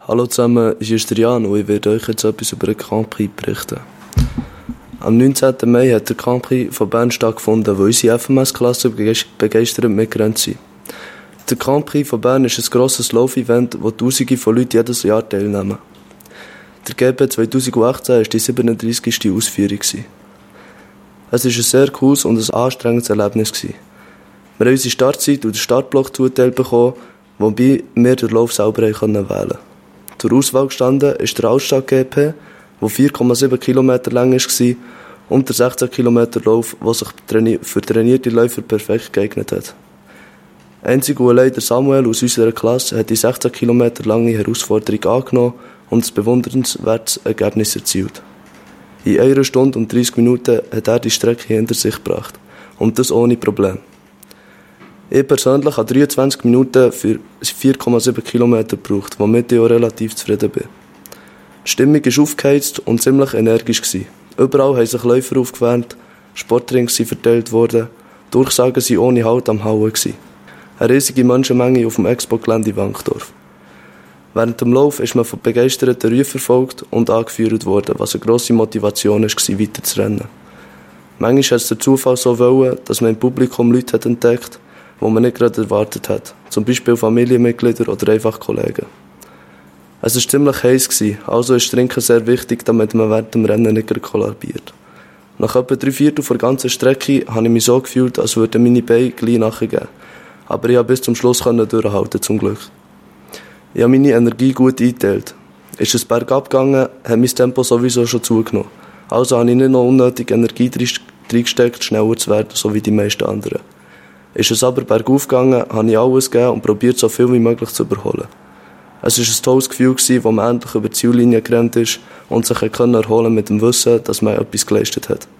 Hallo zusammen, hier ist der Jan und ich werde euch jetzt etwas über den Grand Prix berichten. Am 19. Mai hat der Grand Prix von Bern stattgefunden, wo unsere FMS-Klasse begeistert mitgerannt sind. Der Grand Prix von Bern ist ein grosses Lauf-Event, wo Tausende von Leuten jedes Jahr teilnehmen. Der GP 2018 war die 37. Ausführung. Es war ein sehr cooles und ein anstrengendes Erlebnis. Wir haben unsere Startzeit und den Startblock zugeteilt bekommen, wobei wir den Lauf selber wählen konnten. Zur Auswahl gestanden ist der Altstadt-GP, der 4,7 Kilometer lang war, und der 16 Kilometer Lauf, der sich für trainierte Läufer perfekt geeignet hat. Einzig und allein der Samuel aus unserer Klasse hat die 16 Kilometer lange Herausforderung angenommen und ein bewundernswertes Ergebnis erzielt. In 1 Stunde und 30 Minuten hat er die Strecke hinter sich gebracht. Und das ohne Problem. Ich persönlich habe 23 Minuten für 4,7 Kilometer gebraucht, womit ich auch relativ zufrieden bin. Die Stimmung war aufgeheizt und ziemlich energisch. Überall haben sich Läufer aufgewärmt, Sportdrinks sind verteilt worden, Durchsagen waren ohne Halt am Hauen. Eine riesige Menschenmenge auf dem Expo-Gelände in Wankdorf. Während dem Lauf ist man von begeisterten Rufen verfolgt und angeführt worden, was eine grosse Motivation war, weiter zu rennen. Manchmal hat es der Zufall so wollen, dass man im Publikum Leute hat entdeckt, die man nicht gerade erwartet hat. Zum Beispiel Familienmitglieder oder einfach Kollegen. Es war ziemlich heiß, also ist Trinken sehr wichtig, damit man während dem Rennen nicht kollabiert. Nach etwa 3/4 der ganzen Strecke habe ich mich so gefühlt, als würden meine Beine gleich nachgeben. Aber ich konnte bis zum Schluss durchhalten, zum Glück. Ich habe meine Energie gut eingeteilt. Ist es bergab gegangen, hat mein Tempo sowieso schon zugenommen. Also habe ich nicht noch unnötig Energie reingesteckt, schneller zu werden, so wie die meisten anderen. Ist es aber bergauf gegangen, habe ich alles gegeben und probiert, so viel wie möglich zu überholen. Es war ein tolles Gefühl, wo man endlich über die Ziellinie gerannt ist und sich erholen mit dem Wissen, dass man etwas geleistet hat.